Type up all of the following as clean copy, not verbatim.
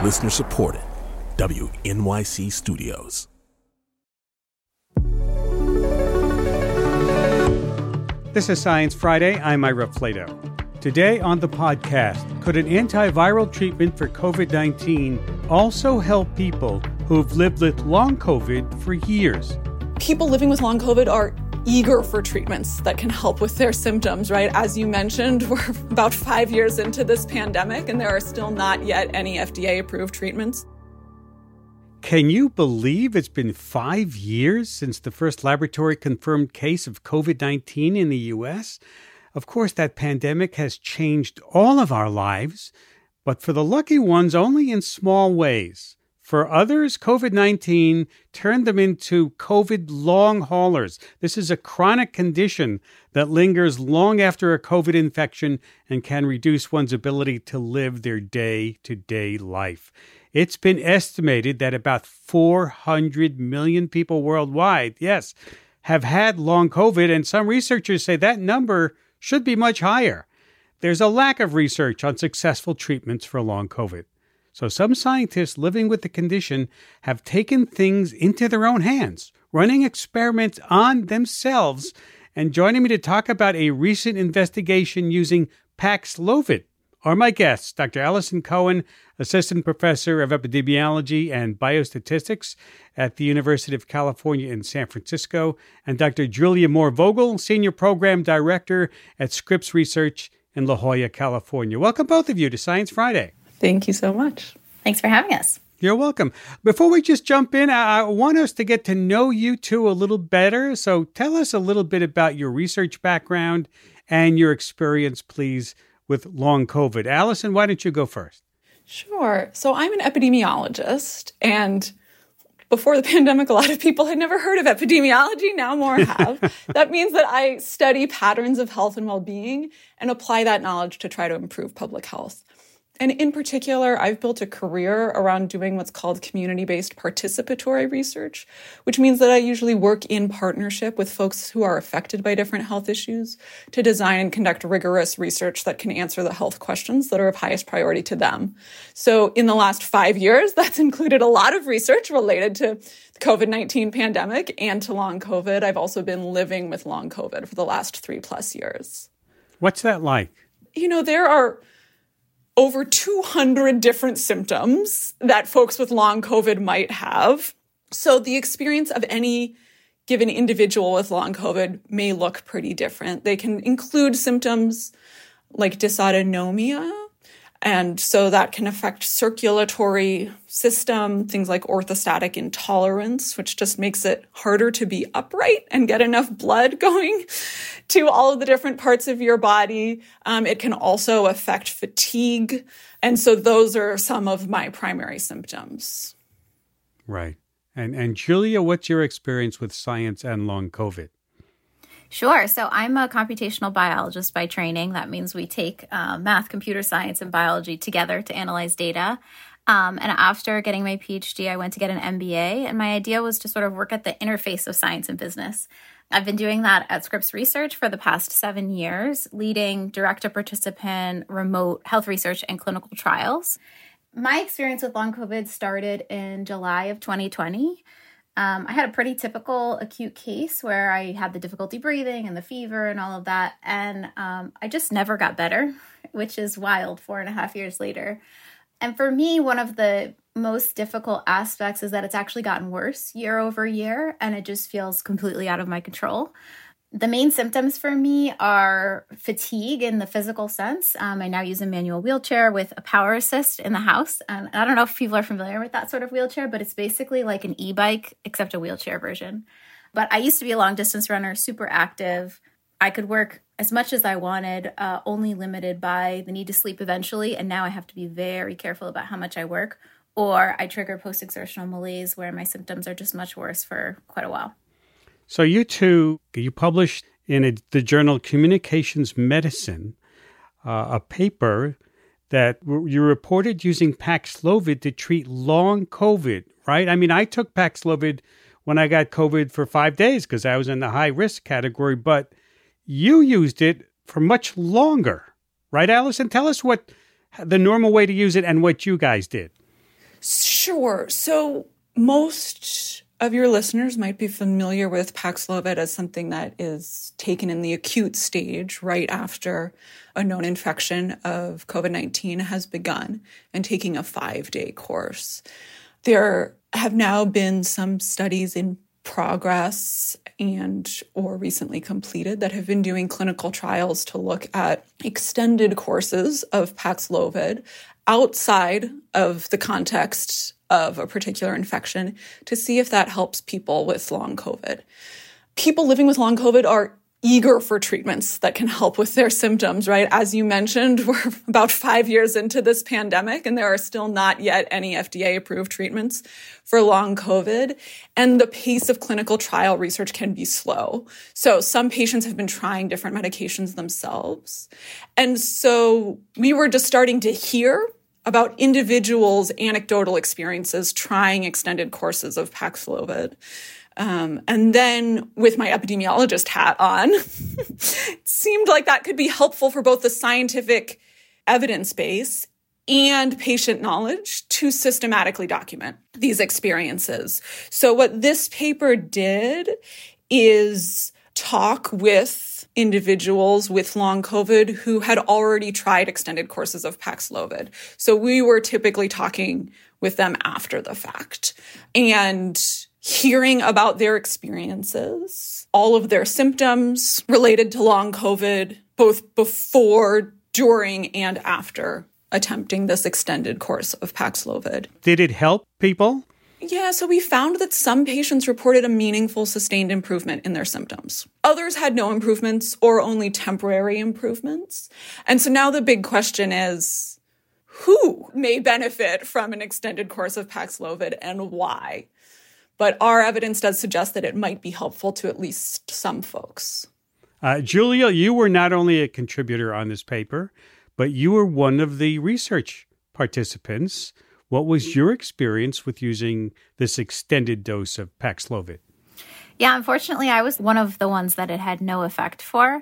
Listener supported. WNYC Studios. This is Science Friday. I'm Ira Flato. Today on the podcast, could an antiviral treatment for COVID-19 also help people who've lived with long COVID for years? People living with long COVID are eager for treatments that can help with their symptoms, right? As you mentioned, we're about 5 years into this pandemic, and there are still not yet any FDA-approved treatments. Can you believe it's been 5 years since the first laboratory-confirmed case of COVID-19 in the U.S.? Of course, that pandemic has changed all of our lives, but for the lucky ones, only in small ways. For others, COVID-19 turned them into COVID long haulers. This is a chronic condition that lingers long after a COVID infection and can reduce one's ability to live their day-to-day life. It's been estimated that about 400 million people worldwide, yes, have had long COVID, and some researchers say that number should be much higher. There's a lack of research on successful treatments for long COVID. So some scientists living with the condition have taken things into their own hands, running experiments on themselves. And joining me to talk about a recent investigation using Paxlovid are my guests, Dr. Allison Cohen, Assistant Professor of Epidemiology and Biostatistics at the University of California in San Francisco, and Dr. Julia Moore-Vogel, Senior Program Director at Scripps Research in La Jolla, California. Welcome both of you to Science Friday. Thank you so much. Thanks for having us. You're welcome. Before we just jump in, I want us to get to know you two a little better. So tell us a little bit about your research background and your experience, please, with long COVID. Allison, why don't you go first? Sure. So I'm an epidemiologist, and before the pandemic, a lot of people had never heard of epidemiology. Now more have. That means that I study patterns of health and well-being and apply that knowledge to try to improve public health. And in particular, I've built a career around doing what's called community-based participatory research, which means that I usually work in partnership with folks who are affected by different health issues to design and conduct rigorous research that can answer the health questions that are of highest priority to them. So in the last 5 years, that's included a lot of research related to the COVID-19 pandemic and to long COVID. I've also been living with long COVID for the last 3+ years. What's that like? You know, there are over 200 different symptoms that folks with long COVID might have. So the experience of any given individual with long COVID may look pretty different. They can include symptoms like dysautonomia, and so that can affect circulatory system, things like orthostatic intolerance, which just makes it harder to be upright and get enough blood going to all of the different parts of your body. It can also affect fatigue. And so those are some of my primary symptoms. Right. And Julia, what's your experience with science and long COVID? Sure. So I'm a computational biologist by training. That means we take math, computer science, and biology together to analyze data. And after getting my PhD, I went to get an MBA. And my idea was to sort of work at the interface of science and business. I've been doing that at Scripps Research for the past 7 years, leading direct-to-participant remote health research and clinical trials. My experience with long COVID started in July of 2020. I had a pretty typical acute case where I had the difficulty breathing and the fever and all of that. And I just never got better, which is wild 4.5 years later. And for me, one of the most difficult aspects is that it's actually gotten worse year over year, and it just feels completely out of my control. The main symptoms for me are fatigue in the physical sense. I now use a manual wheelchair with a power assist in the house. And I don't know if people are familiar with that sort of wheelchair, but it's basically like an e-bike, except a wheelchair version. But I used to be a long distance runner, super active. I could work as much as I wanted, only limited by the need to sleep eventually. And now I have to be very careful about how much I work, or I trigger post-exertional malaise where my symptoms are just much worse for quite a while. So you published in the journal Communications Medicine a paper that you reported using Paxlovid to treat long COVID, right? I mean, I took Paxlovid when I got COVID for 5 days because I was in the high-risk category, but you used it for much longer, right, Allison? Tell us what the normal way to use it and what you guys did. Sure. So most of your listeners might be familiar with Paxlovid as something that is taken in the acute stage right after a known infection of COVID-19 has begun and taking a 5-day course. There have now been some studies in progress or recently completed that have been doing clinical trials to look at extended courses of Paxlovid outside of the context of a particular infection to see if that helps people with long COVID. People living with long COVID are eager for treatments that can help with their symptoms, right? As you mentioned, we're about 5 years into this pandemic, and there are still not yet any FDA-approved treatments for long COVID. And the pace of clinical trial research can be slow. So some patients have been trying different medications themselves. And so we were just starting to hear about individuals' anecdotal experiences trying extended courses of Paxlovid. And then with my epidemiologist hat on, it seemed like that could be helpful for both the scientific evidence base and patient knowledge to systematically document these experiences. So what this paper did is talk with individuals with long COVID who had already tried extended courses of Paxlovid. So we were typically talking with them after the fact and hearing about their experiences, all of their symptoms related to long COVID, both before, during, and after attempting this extended course of Paxlovid. Did it help people? Yeah, so we found that some patients reported a meaningful, sustained improvement in their symptoms. Others had no improvements or only temporary improvements. And so now the big question is, who may benefit from an extended course of Paxlovid and why? But our evidence does suggest that it might be helpful to at least some folks. Julia, you were not only a contributor on this paper, but you were one of the research participants. What was your experience with using this extended dose of Paxlovid? Yeah, unfortunately, I was one of the ones that it had no effect for.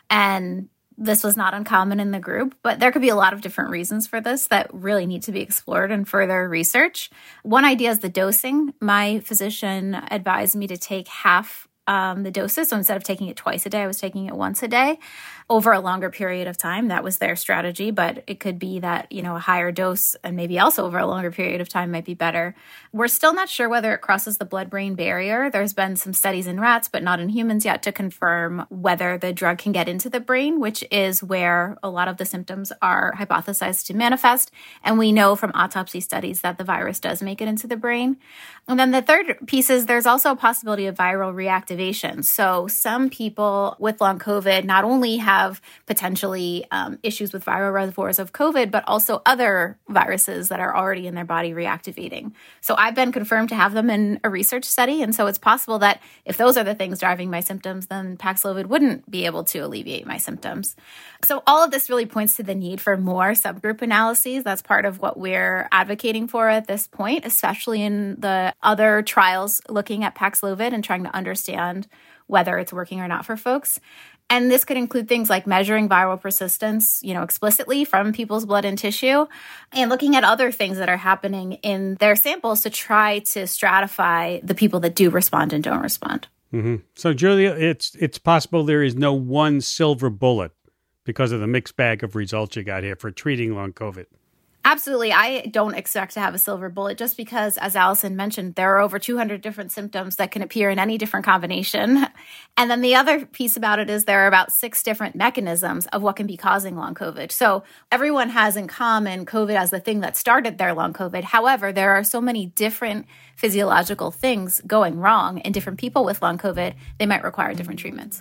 And this was not uncommon in the group, but there could be a lot of different reasons for this that really need to be explored in further research. One idea is the dosing. My physician advised me to take half the doses. So instead of taking it twice a day, I was taking it once a day over a longer period of time. That was their strategy, but it could be that, a higher dose and maybe also over a longer period of time might be better. We're still not sure whether it crosses the blood-brain barrier. There's been some studies in rats, but not in humans yet to confirm whether the drug can get into the brain, which is where a lot of the symptoms are hypothesized to manifest. And we know from autopsy studies that the virus does make it into the brain. And then the third piece is there's also a possibility of viral reactivation. So some people with long COVID not only have potentially issues with viral reservoirs of COVID, but also other viruses that are already in their body reactivating. So I've been confirmed to have them in a research study. And so it's possible that if those are the things driving my symptoms, then Paxlovid wouldn't be able to alleviate my symptoms. So all of this really points to the need for more subgroup analyses. That's part of what we're advocating for at this point, especially in the other trials looking at Paxlovid and trying to understand whether it's working or not for folks. And this could include things like measuring viral persistence, explicitly from people's blood and tissue, and looking at other things that are happening in their samples to try to stratify the people that do respond and don't respond. Mm-hmm. So, Julia, it's possible there is no one silver bullet because of the mixed bag of results you got here for treating long COVID. Absolutely. I don't expect to have a silver bullet just because, as Allison mentioned, there are over 200 different symptoms that can appear in any different combination. And then the other piece about it is there are about 6 different mechanisms of what can be causing long COVID. So everyone has in common COVID as the thing that started their long COVID. However, there are so many different physiological things going wrong in different people with long COVID, they might require different treatments.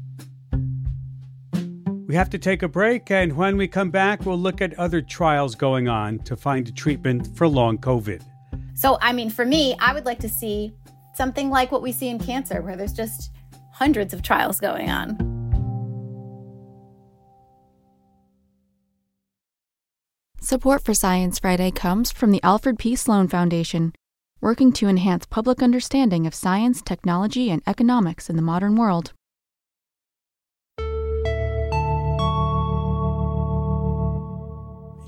We have to take a break, and when we come back, we'll look at other trials going on to find a treatment for long COVID. So, for me, I would like to see something like what we see in cancer, where there's just hundreds of trials going on. Support for Science Friday comes from the Alfred P. Sloan Foundation, working to enhance public understanding of science, technology, and economics in the modern world.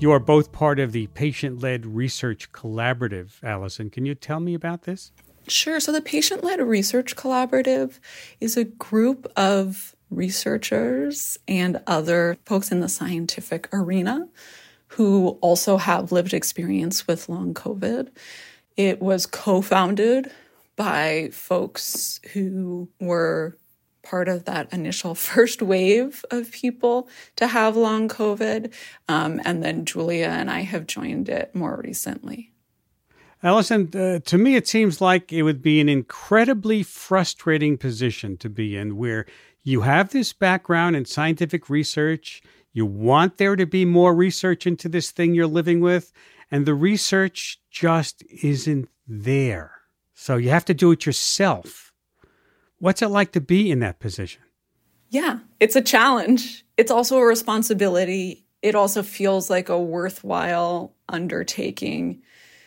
You are both part of the Patient-Led Research Collaborative. Allison, can you tell me about this? Sure. So the Patient-Led Research Collaborative is a group of researchers and other folks in the scientific arena who also have lived experience with long COVID. It was co-founded by folks who were part of that initial first wave of people to have long COVID. And then Julia and I have joined it more recently. Allison, to me, it seems like it would be an incredibly frustrating position to be in, where you have this background in scientific research, you want there to be more research into this thing you're living with, and the research just isn't there. So you have to do it yourself. What's it like to be in that position? Yeah, it's a challenge. It's also a responsibility. It also feels like a worthwhile undertaking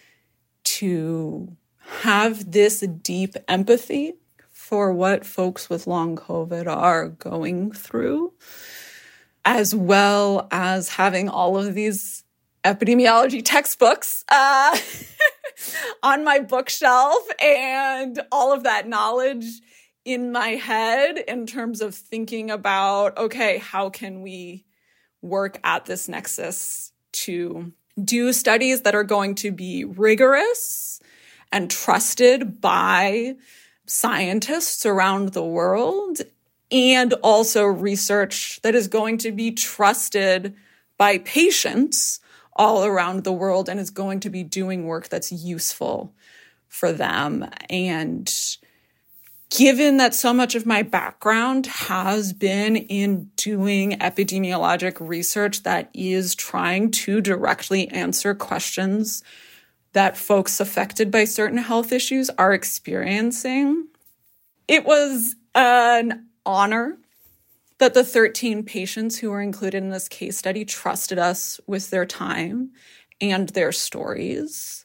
to have this deep empathy for what folks with long COVID are going through, as well as having all of these epidemiology textbooks on my bookshelf and all of that knowledge in my head in terms of thinking about, okay, how can we work at this nexus to do studies that are going to be rigorous and trusted by scientists around the world, and also research that is going to be trusted by patients all around the world and is going to be doing work that's useful for them. And given that so much of my background has been in doing epidemiologic research that is trying to directly answer questions that folks affected by certain health issues are experiencing, it was an honor that the 13 patients who were included in this case study trusted us with their time and their stories.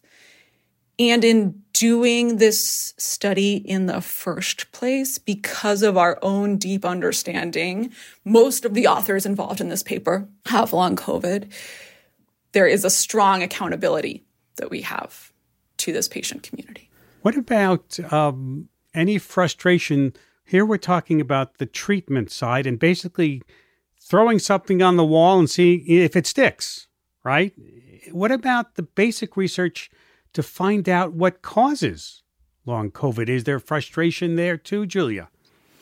And in doing this study in the first place, because of our own deep understanding, most of the authors involved in this paper have long COVID. There is a strong accountability that we have to this patient community. What about any frustration? Here we're talking about the treatment side and basically throwing something on the wall and seeing if it sticks, right? What about the basic research to find out what causes long COVID? Is there frustration there too, Julia?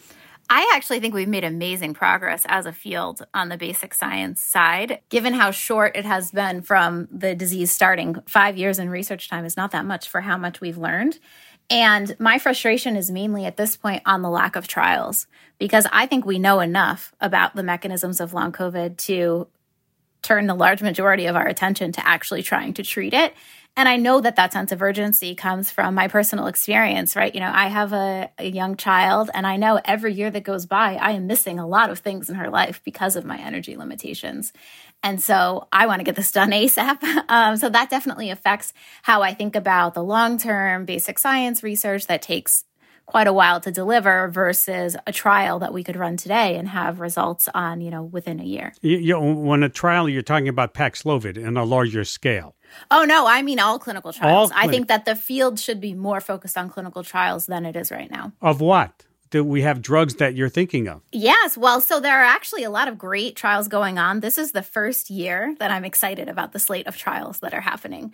I actually think we've made amazing progress as a field on the basic science side. Given how short it has been from the disease starting, 5 years in research time is not that much for how much we've learned. And my frustration is mainly at this point on the lack of trials, because I think we know enough about the mechanisms of long COVID to turn the large majority of our attention to actually trying to treat it. And I know that that sense of urgency comes from my personal experience, right? You know, I have a young child, and I know every year that goes by, I am missing a lot of things in her life because of my energy limitations. And so I want to get this done ASAP. So that definitely affects how I think about the long-term basic science research that takes quite a while to deliver versus a trial that we could run today and have results on, within a year. When a trial, you're talking about Paxlovid on a larger scale. Oh, no, I mean all clinical trials. I think that the field should be more focused on clinical trials than it is right now. Of what? Do we have drugs that you're thinking of? Yes. Well, so there are actually a lot of great trials going on. This is the first year that I'm excited about the slate of trials that are happening.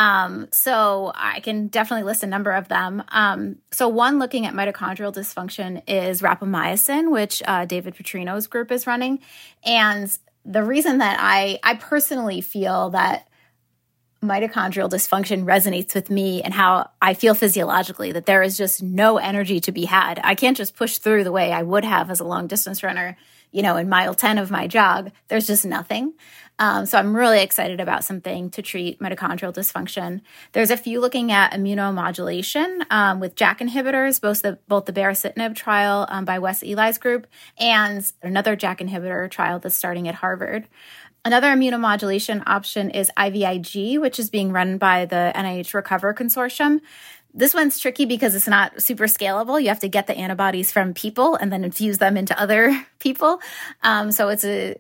So I can definitely list a number of them. So one looking at mitochondrial dysfunction is rapamycin, which David Petrino's group is running. And the reason that I personally feel that mitochondrial dysfunction resonates with me and how I feel physiologically, that there is just no energy to be had. I can't just push through the way I would have as a long distance runner, in mile 10 of my jog. There's just nothing. So I'm really excited about something to treat mitochondrial dysfunction. There's a few looking at immunomodulation with JAK inhibitors, both the baricitinib trial by Wes Eli's group and another JAK inhibitor trial that's starting at Harvard. Another immunomodulation option is IVIG, which is being run by the NIH Recover Consortium. This one's tricky because it's not super scalable. You have to get the antibodies from people and then infuse them into other people. So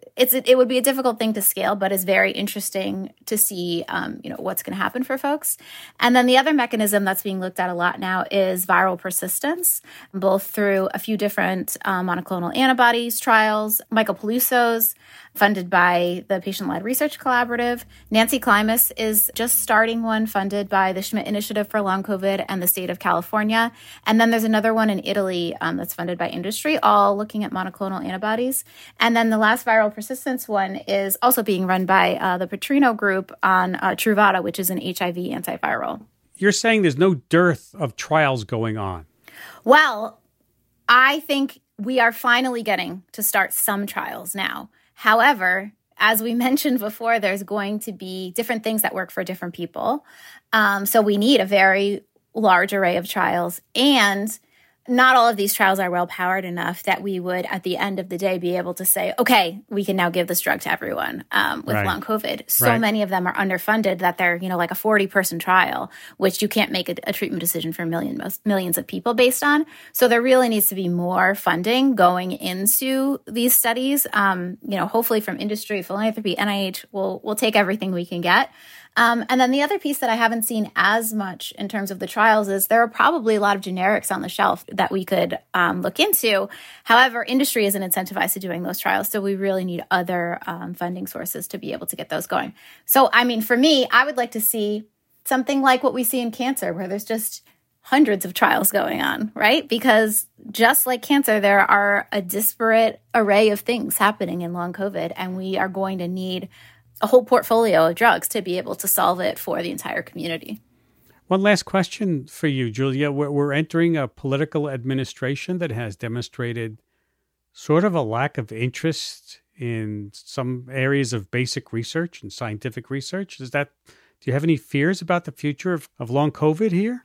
it would be a difficult thing to scale, but it's very interesting to see, what's going to happen for folks. And then the other mechanism that's being looked at a lot now is viral persistence, both through a few different monoclonal antibodies trials. Michael Peluso's funded by the Patient-Led Research Collaborative. Nancy Klimas is just starting one funded by the Schmidt Initiative for Long COVID and the state of California. And then there's another one in Italy that's funded by industry, all looking at monoclonal antibodies. And then the last viral persistence one is also being run by the Petrino Group on Truvada, which is an HIV antiviral. You're saying there's no dearth of trials going on. Well, I think we are finally getting to start some trials now. However, as we mentioned before, there's going to be different things that work for different people. So we need a very large array of trials, and not all of these trials are well-powered enough that we would, at the end of the day, be able to say, okay, we can now give this drug to everyone with long COVID. So many of them are underfunded that they're, like a 40-person trial, which you can't make a treatment decision for millions of people based on. So there really needs to be more funding going into these studies. Hopefully from industry, philanthropy, NIH, we'll take everything we can get. And then the other piece that I haven't seen as much in terms of the trials is there are probably a lot of generics on the shelf that we could look into. However, industry isn't incentivized to doing those trials, so we really need other funding sources to be able to get those going. So, for me, I would like to see something like what we see in cancer, where there's just hundreds of trials going on, right? Because just like cancer, there are a disparate array of things happening in long COVID, and we are going to need a whole portfolio of drugs to be able to solve it for the entire community. One last question for you, Julia. We're entering a political administration that has demonstrated sort of a lack of interest in some areas of basic research and scientific research. Do you have any fears about the future of long COVID here?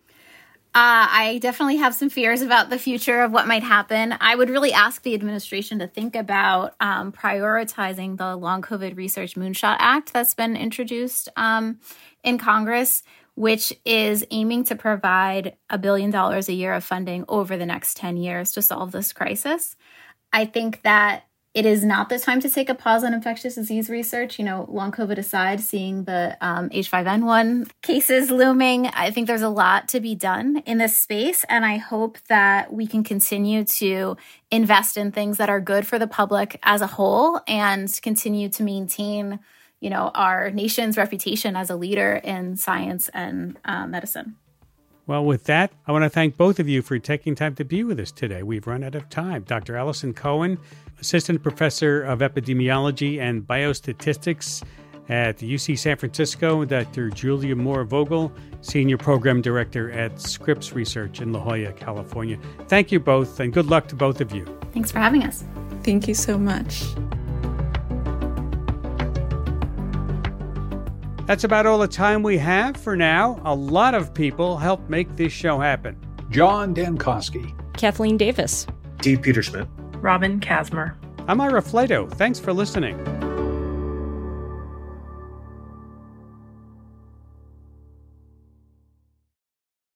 I definitely have some fears about the future of what might happen. I would really ask the administration to think about prioritizing the Long COVID Research Moonshot Act that's been introduced in Congress, which is aiming to provide $1 billion a year of funding over the next 10 years to solve this crisis. I think that it is not the time to take a pause on infectious disease research. Long COVID aside, seeing the H5N1 cases looming, I think there's a lot to be done in this space. And I hope that we can continue to invest in things that are good for the public as a whole and continue to maintain, our nation's reputation as a leader in science and medicine. Well, with that, I want to thank both of you for taking time to be with us today. We've run out of time. Dr. Allison Cohen, Assistant Professor of Epidemiology and Biostatistics at the UC San Francisco, and Dr. Julia Moore-Vogel, Senior Program Director at Scripps Research in La Jolla, California. Thank you both, and good luck to both of you. Thanks for having us. Thank you so much. That's about all the time we have for now. A lot of people helped make this show happen. John Dankosky, Kathleen Davis, Dee Peterschmidt, Robin Kasmer. I'm Ira Flato. Thanks for listening.